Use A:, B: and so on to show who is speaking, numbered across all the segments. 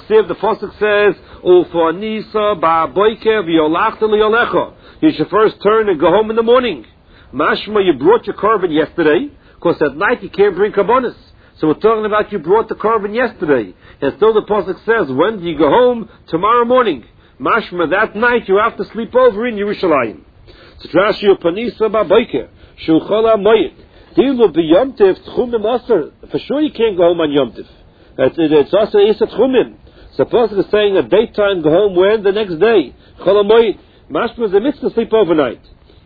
A: Maksiv, the pasuk says, Ufanisa ba'boike v'yolachta liyolecha. You should first turn and go home in the morning. Mashma, you brought your korban yesterday, because at night you can't bring karbonis. So we're talking about you brought the korban yesterday. And still the pasuk says, when do you go home? Tomorrow morning. Mashma, that night you have to sleep over in Yerushalayim. So Rashi Upanisa ba'boike shulchala moyed. Dilu b'yom tiv tchumim aser. For sure you can't go home on Yom Tiv. It's also Isa tchumim. So the pasuk is saying at daytime go home when? The next day. Chala moyed. Mashma is a mitzvah to sleep overnight.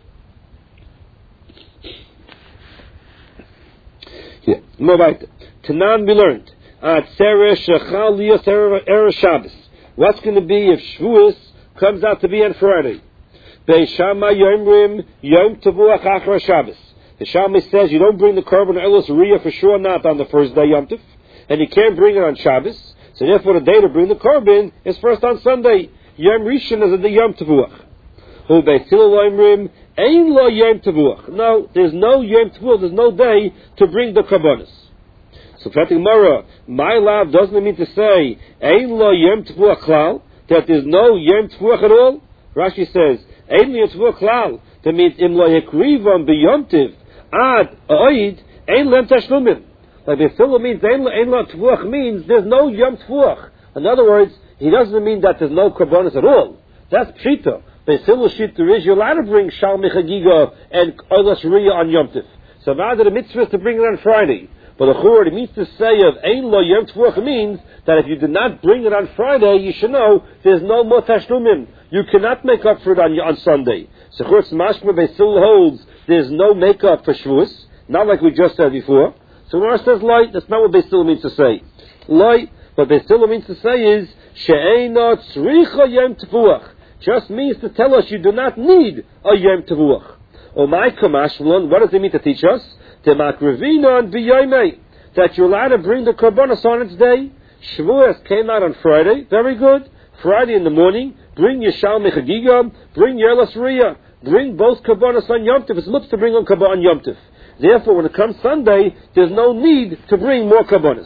A: Yeah. More right. Tanan we learned. Atzeret shechal liyos erev Shabbos. What's going to be if Shavuos comes out to be on Friday? Beishama yomrim yom tavuach achar Shabbos. The Shammai says you don't bring the korban elos riyah for sure not on the first day Yom Tov, and you can't bring it on Shabbos. So therefore the day to bring the korban is first on Sunday. Yom Rishon is the Yom Tavuach. Hu Beis Hillel omrim ein lo Yom Tavuach. No, there's no Yom Tavuach. There's no day to bring the korbanos. So Pratik Mara, my love doesn't mean to say ein lo Yom Tavuach klal, that there's no Yom Tavuach at all. Rashi says ein lo Yom Tavuach klal. That means im lo yekrivam b'Yom Tiv ad oid ein lem tashlumin. Like the Philo means ein lo Tavuach means there's no Yom Tavuach. In other words, he doesn't mean that there's no korbanos at all. That's pshita. The Philo shita is you're allowed to bring shal mechagiga and oilas riyah on Yom Tiv. So rather the mitzvah is to bring it on Friday. But the Chur, it means to say of ein lo Yom Tavuach means that if you did not bring it on Friday, you should know there's no more tashlumim. You cannot make up for it on Sunday. So Chur's Mashma Beisil holds there's no makeup for Shavuos, not like we just said before. So when it says light, that's not what Beisil means to say. Light, what Beisil means to say is she'eina tzricha Yom Tavuach. Just means to tell us you do not need a Yom Tavuach. O my Kamashvlon, what does it mean to teach us? That you're allowed to bring the korbanos on its day. Shavuos came out on Friday. Very good. Friday in the morning, bring your shal mechagiga, bring your elas riyah, bring both korbanos on Yom Tov. It's looks to bring on korban on Yom Tov. Therefore, when it comes Sunday, there's no need to bring more korbanos.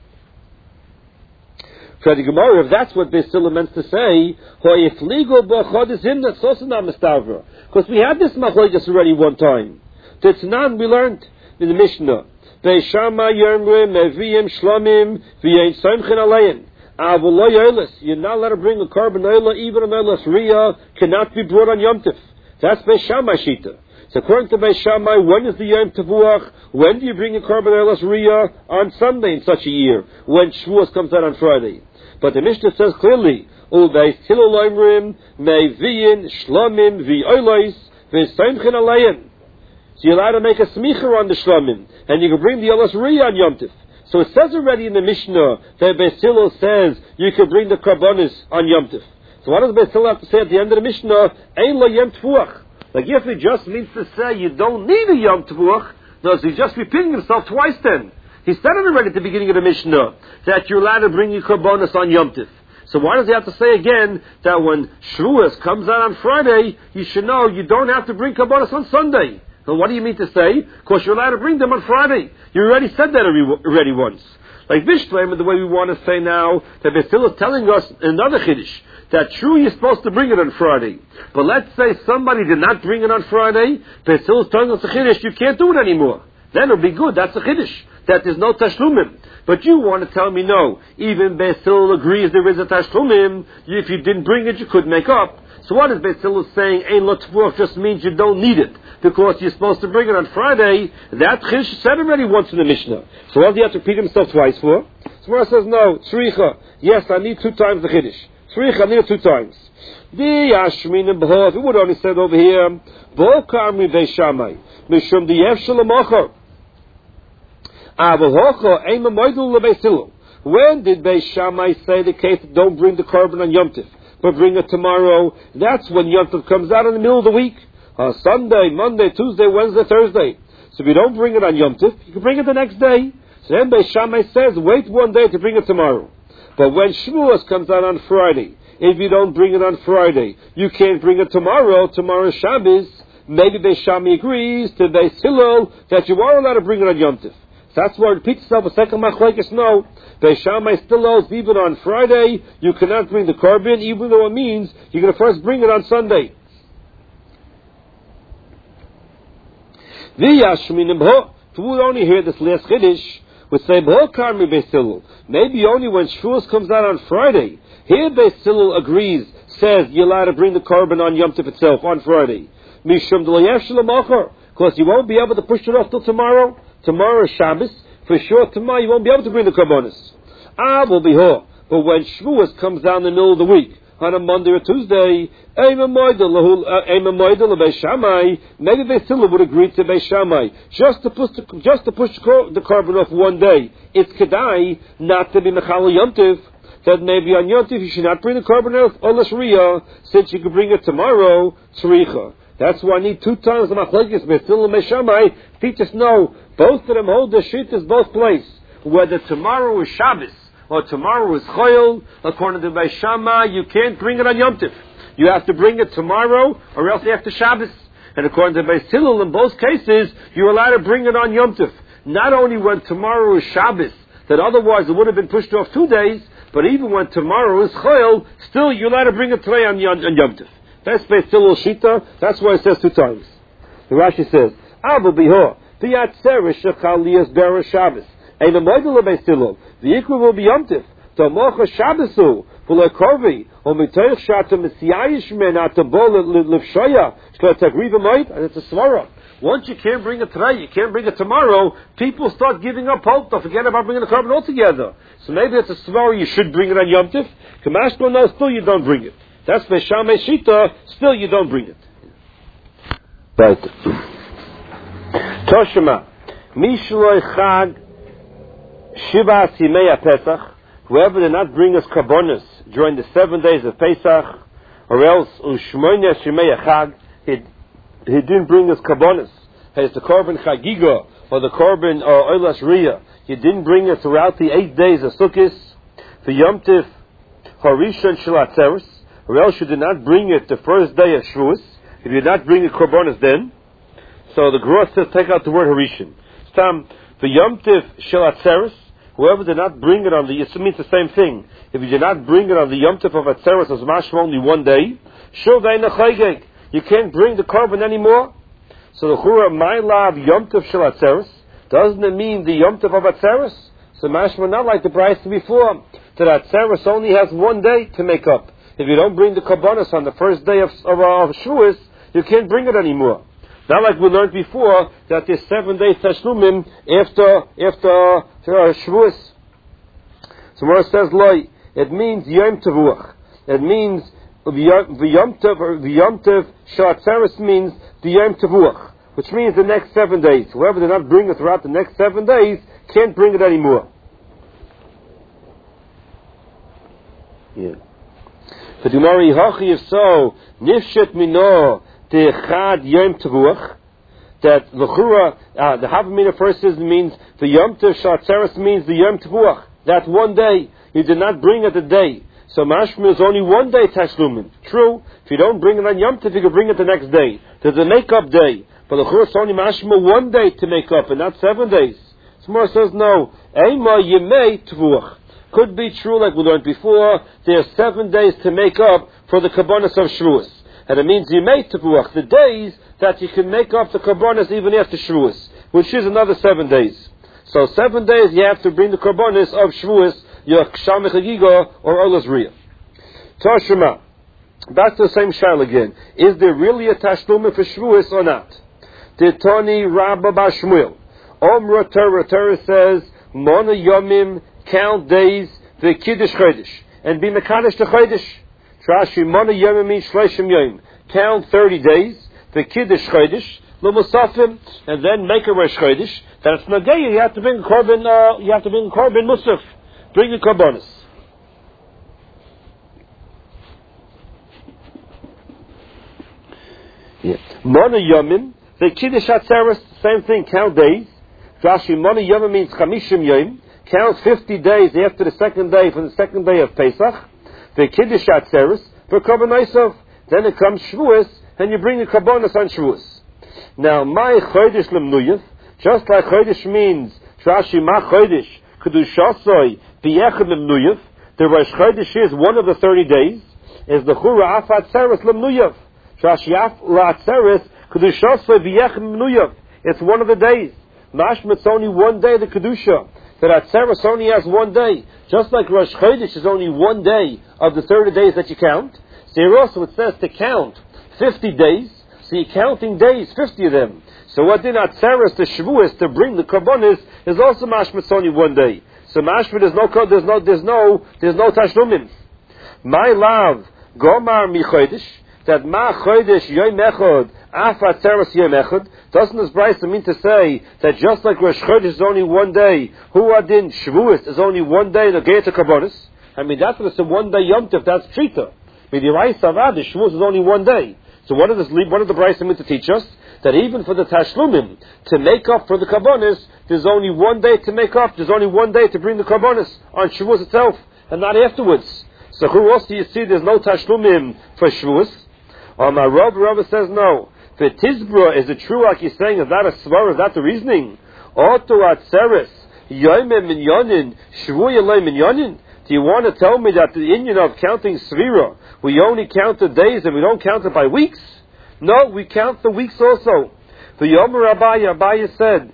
A: For the Gemara, if that's what Beisila meant to say, that's also not mistavra. Because we had this machlokes already one time. Tetzanan we learned in the Mishnah. Beishama yomrim meviyim shlomim v'yein soimchin alein. Avolo yolis. You're not allowed to bring a korban oila, even an oilas riyah cannot be brought on Yom Tov. That's Beishama shita. So according to Beishama, when is the Yom Tavuach? When do you bring a korban oilas riyah? On Sunday in such a year, when Shavuos comes out on Friday. But the Mishnah says clearly, Ubeis Hillel omrim meviyin shlomim v'oilos v'soimchin alein. So you're allowed to make a smicha on the shlomim, and you can bring the olas riyah on Yom Tov. So it says already in the Mishnah that Beis Hillel says you can bring the korbanos on Yom Tov. So what does Beis Hillel have to say at the end of the Mishnah? Ein lo Yom Tavuach. Like if it just means to say you don't need a Yom Tavuach, no, so he's just repeating himself twice then. He said it already at the beginning of the Mishnah that you're allowed to bring your korbanos on Yom Tov. So why does he have to say again that when Shavuos comes out on Friday, you should know you don't have to bring korbanos on Sunday? So what do you mean to say? Because you're allowed to bring them on Friday. You already said that already once. Like Vishlema, the way we want to say now, that Beisila is telling us another Chiddush, that true, you're supposed to bring it on Friday. But let's say somebody did not bring it on Friday, Beisila is telling us a Chiddush, you can't do it anymore. Then it'll be good, that's a Chiddush, that there's no Tashlumim. But you want to tell me no, even Beisila agrees there is a Tashlumim, if you didn't bring it, you could make up. So what is Beisila saying, Ein lo Tavuach just means you don't need it, because you're supposed to bring it on Friday. That Chiddush said already once in the Mishnah. So what does he have to repeat himself twice for? So Gemara says, no, Tzricha, yes, I need 2 times the Chiddush. Tzricha, I need it 2 times. The Yashmin and Behov, it would only said over here, Bo Karmi Beishamai, Mishum the Yev Shalamacha. Avahocha, Eima Moidul LeBeisilu. When did Beishamai say the case, don't bring the korban on Yom Tov, but bring it tomorrow? That's when Yom Tov comes out in the middle of the week. Sunday, Monday, Tuesday, Wednesday, Thursday. So if you don't bring it on Yom Tov, you can bring it the next day. So then Beis Shammai says, wait 1 day to bring it tomorrow. But when Shavuos comes out on Friday, if you don't bring it on Friday, you can't bring it tomorrow. Tomorrow is Shabbos. Maybe Beis Shammai agrees to Beis Hillel that you are allowed to bring it on Yom Tov. That's why it repeats itself a second machlekes. No, Beis Shammai still holds even on Friday you cannot bring the korban, even though it means you're going to first bring it on Sunday. If we would only hear this last chiddush, would say Beis Hillel. Maybe only when Shavuos comes out on Friday. Here Beis Hillel agrees, says you're allowed to bring the korban on Yom Tov itself on Friday. Mishum because you won't be able to push it off till tomorrow. Tomorrow is Shabbos. For sure, tomorrow you won't be able to bring the korbanos. Will be here. But when Shavuos comes down in the middle of the week, on a Monday or Tuesday, maybe Beis Hillel would agree to Beis Shammai just to push the korban off one day. It's kedai not to be mechal Yom Tov. That maybe on Yom Tov you should not bring the korban off Olas Riyah, since you can bring it tomorrow. Tzricha. That's why I need two times the machlekes Beis Hillel and Beis Shammai. Teach us no. Both of them hold the shittas both places. Whether tomorrow is Shabbos or tomorrow is Choyel, according to Beis Shammai, you can't bring it on Yom Tov. You have to bring it tomorrow or else after Shabbos. And according to Beis Hillel, in both cases, you're allowed to bring it on Yom Tov. Not only when tomorrow is Shabbos, that otherwise it would have been pushed off 2 days, but even when tomorrow is Choyel, still you're allowed to bring it today on Yom Tov. That's Beis Hillel Shita. That's why it says 2 times. The Rashi says, Abba Bihor, the Atzerish Shechaliyas Bera Shabbos. And the model of Beis Hillel, the equal will be Yom Tov. Tomocha Shabbosu, V'lo Korvi, or Mitoich Shata Messiayish Men Atabol Livshoya, Shlo Tagriva Moed, and it's a svara. Once you can't bring it today, you can't bring it tomorrow, people start giving up hope. They'll forget about bringing the korban altogether. So maybe it's a svara, you should bring it on Yom Tov. Kamashko, no, still you don't bring it. That's Beis Shammai Shita, still you don't bring it. Right. Toshima, Mishloi Chag, Shivas Yimei Pesach, whoever did not bring us karbonos during the 7 days of Pesach, or else Ushmoyne Shimei Chag, he didn't bring us karbonos. It's the korban Chagiga, or the korban Olas Riyah. You didn't bring it throughout the 8 days of Sukkot, the Yom Tov Harishon Shel Atzeres, or else you did not bring it the first day of Shavuos. If you did not bring the korbanos then, so the Gemara says take out the word Harishon. Stam the Yom Tov Shel Atzeres, whoever did not bring it on the, it means the same thing. If you did not bring it on the Yom Tov of Atzeres as mashma only 1 day, you can't bring the korban anymore. So the Chura my love Yom Tov Shel Atzeres, doesn't it mean the Yom Tov of Atzeres? So mashma not like the price before, that Atzeres only has 1 day to make up. If you don't bring the korbanos on the first day of Shavuos, you can't bring it anymore. Not like we learned before that there's 7 days tashlumim after Shavuos. So where it says loy, it means Yom Tevuach. It means the Yom Tov Shel Atzeres means the Yom Tevuach, which means the next 7 days. Whoever did not bring it throughout the next 7 days can't bring it anymore. Yeah. The Gemara Hachi, if so, Nifshet Mino Techad Yom Tevuach, that L'chura, the Havamina first says means the Yom Tov Shel Atzeres means the Yom Tevuach. That 1 day, you did not bring it a day. So mashma is only 1 day tashlumin. True, if you don't bring it on Yom Tov, you can bring it the next day. There's a make-up day. But L'chura it's only mashma 1 day to make up, and not 7 days. Smar says no. Eima Yemei Tevuach. Could be true, like we learned before, there are 7 days to make up for the karbonos of Shavuos. And it means Yemei Tevuach, the days that you can make up the karbonos even after Shavuos, which is another 7 days. So 7 days you have to bring the karbonos of Shavuos, your Kshameh Chagiga or Olas Riyah. Tashema, back to the same shayla again. Is there really a tashlumah for Shavuos or not? Titoni Rabba Bashmuel. Omra Torah says, Mona Yomim, count days, the Kiddush Chodesh, and be Mekadosh the Chodesh. Trashi Mona Yomim Shleishim Yom. Count 30 days, the Kiddush Chodesh, L'Musafim, and then make a Rosh Chodesh. That's Nagaya, you have to bring korban, Musaf. Bring the korbanos. Mona Yomim, the Kiddush Atzeres, same thing, count days. Rashi, Mona Yomim means Chamishim Yom, count 50 days after the second day, from the second day of Pesach. The Kiddush Atzeres, for Korban Esav. Then it comes Shavuos, and you bring the korbanos on Shavuos. Now, my Chodesh Lemnuyah, just like Chodesh means Shashi ma chodesh kedushasoi b'yechad lemnuyev. The Rosh Chodesh is one of the 30 days. Is the Chura af atzeres lemnuyev. Shashi af la'atzeres kedushasoi b'yechad lemnuyev. It's one of the days. Mashma, it's only one day, the Kedusha. That Atzeres only has one day. Just like Rosh Chodesh is only one day of the 30 days that you count. So here also it says to count 50 days. So you're counting days, 50 of them. So what did Atzeres, the Shavuos, to bring the Karbonis, is also Mashma, it's only one day. So Mashma, there's no Tashlumim. My love, Gomar mi Chodesh, that Ma Chodesh Yom Echad, Af Atzeres Yom Echad. Doesn't this Brisa mean to say that just like Rosh Chodesh is only one day, Hu Adin Shavuos is only one day, the Geita Karbonis? I mean, that's what it's a one day Yom Tov, that's Trita. I mean, the Rais Avad, the Shavuos is only one day. So what does the Brisa mean to teach us? That even for the Tashlumim, to make up for the Karbonis, there's only one day to make up, there's only one day to bring the Karbonis on Shavuos itself, and not afterwards. So who else do you see there's no Tashlumim for Shavuos? My Rabbi says no. The Tizbra, is it true like you're saying, is that a svar, is that the reasoning? Oto Atzeres, Yoimem Minyanin, Shvuya Lei Minyanin? Do you want to tell me that the Indian of counting Svira, we only count the days and we don't count it by weeks? No, we count the weeks also. The Yomer Abaye said,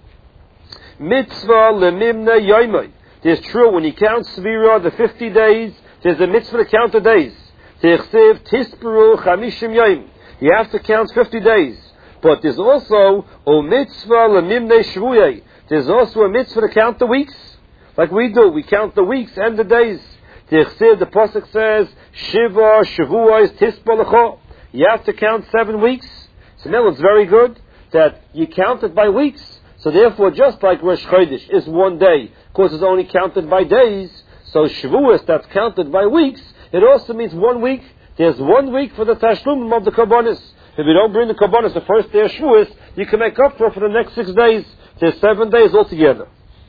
A: Mitzvah Lemimna Yoimai. It's true, when you count Svira, the 50 days, there's a mitzvah to count the days. Tichsev Tisperu Chamishim Yoim. You have to count 50 days. But there's also a mitzvah lemimnei shvuyei. There's also a mitzvah to count the weeks. Like we do. We count the weeks and the days. The Pasuk says, Shiva Shavuos Tispa Lecho. You have to count 7 weeks. So now it's very good that you count it by weeks. So therefore, just like Rosh Chodesh is one day, of course it's only counted by days. So Shavuos, that's counted by weeks, it also means 1 week. There's 1 week for the Tashlumim of the Karbonis. If you don't bring the Karbonis the first day of Shavuos, you can make up for it for the next 6 days. There's 7 days altogether.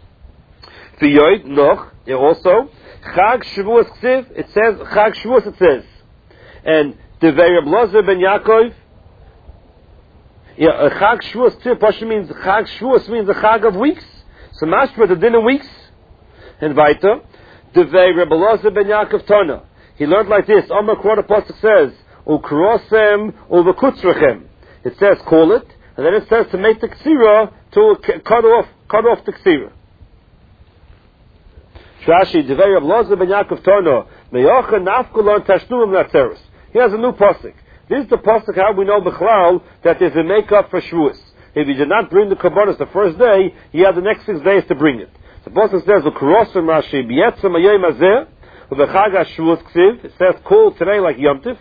A: V'yoid noch, also, Chag Shavuos Ksiv, it says, Chag Shavuos it says. And Devei Reb Lozer ben Yaakov, Chag Shavuos Ksiv, Pasha means, Chag Shavuos means the Chag of weeks. So mashma, the din of weeks. And weiter, Devei Reb Lozer ben Yaakov Tona. He learned like this. Amar Quarter Pasuk says, "Ukrosem uvekutzrechem." It says, "Call it," and then it says to make the ksira to cut off the ksira. Shashi Devei Reb Lozer ben Yaakov Tono Meyocha Nafkulon Tashlumim Natzeres. He has a new pasuk. This is the pasuk how we know Bechlal that there's a makeup for Shavuos. If he did not bring the Karbonis the first day, he had the next 6 days to bring it. The pasuk says, "Ukrosem Rashi B'yetzem Hayom Hazeh." It says, call today like Yom Tif.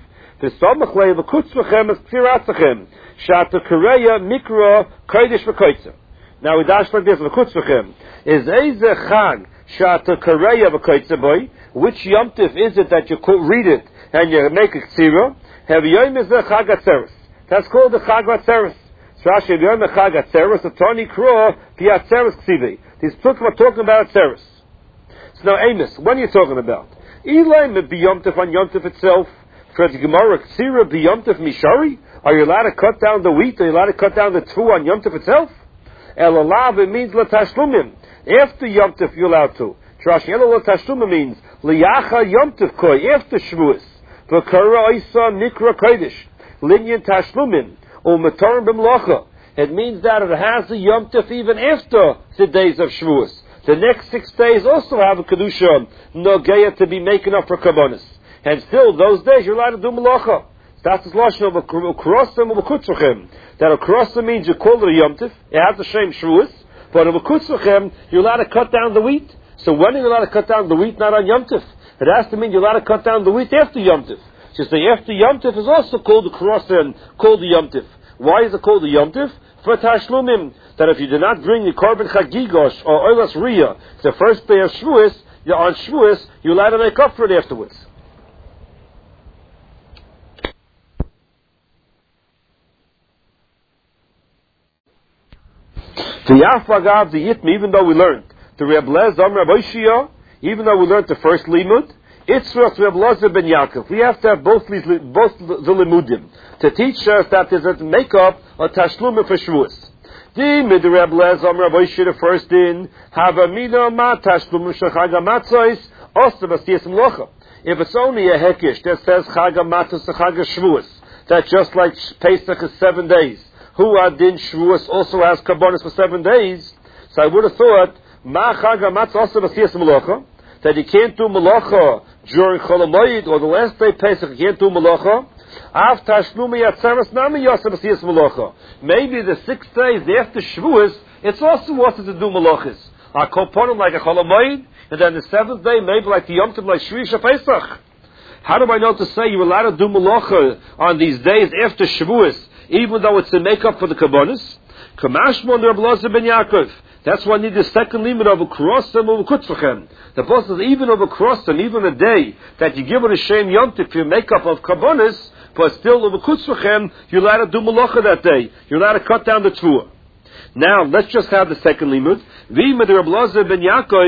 A: Now we dash like this, is Eize Chag Shata Kareya V'Koitze Boy? Which Yom Tif is it that you read it and you make a Ksira? Have Yom Ezeh Chag Atzeres. That's called the Chag Atzeres. Rashi Yom Chag Atzeres, the Toni Kro Pi Atzeres Ksivi. These people are talking about Atzeres. So now Amos, when are you talking about? Elay b'yomtiv on yomtiv itself. For the Gemara, Ksira b'yomtiv mishari. Are you allowed to cut down the wheat? Are you allowed to cut down the tfu on yomtiv itself? El alav, it means l'tashlumim. After yomtiv you're allowed to. Trash el l'tashlumim means liyacha yomtiv koi after shvuos. V'kara isa nikra kodesh linyan tashlumim u'matorim b'mlacha. It means that it has a yomtiv even after the days of shvuos. The next 6 days also have a Kedusha Nogeya to be making up for Karbonis. And still, those days you're allowed to do Malacha. That's the Lashon of Ukrosim or Ukutzrechem. That Ukrosim means you call it a Yom Tif. It has the same Shavuos. But of Ukutzrechem, you're allowed to cut down the wheat. So when are you allowed to cut down the wheat, not on Yom Tif? It has to mean you're allowed to cut down the wheat after Yom Tif. So say after Yom Tif is also called the Ukrosim, called the Yom Tif. Why is it called the Yom Tif? For Tashlumim, that if you do not bring the Korban Chagigosh or Oilas Riyah, the first day of Shavuos, on Shavuos, you're allowed to make up for it afterwards. The Yafagav, the Yitmi, even though we learned the Reb Lez, Reb Oishia, even though we learned the first Limud, Itzrach Reb Lozer ben Yaakov. We have to have both the Limudim to teach us that there's a make-up or Tashlumim for Shavuos. The first in if it's only a hekish that says Chag HaMatzos to Chag HaShavuos, that just like Pesach is 7 days, Hu Adin Shavuos also has Karbonos for 7 days, so I would have thought Ma Chag HaMatzos also B'Siyas Melacha, that you can't do Melacha during Chol HaMoed or the last day Pesach, you can't do Melacha. After Shlumi Atzeres Nami Yosef B'Siyas Melacha. Maybe the 6 days after Shavuos, it's also wanted to do Melachas. A component like a Chol HaMoed, and then the 7th day, maybe like the Yom Tov, like Shvi Pesach. How do I know to say you're allowed to do Melacha on these days after Shavuos, even though it's a makeup for the Karbonos? Kamashmon Reb Elazar ben Yaakov. That's why I need the second limit of a Krosim of a Kutzvachem. The boss is even of a Krosim, even a day that you give it a Shem Yom Tov for your makeup of Karbonos, but still of a Kutzvachem, you're allowed to do Melacha that day. You're allowed to cut down the Tvua. Now, let's just have the second limit. V'imad Reb Elazar ben Yaakov.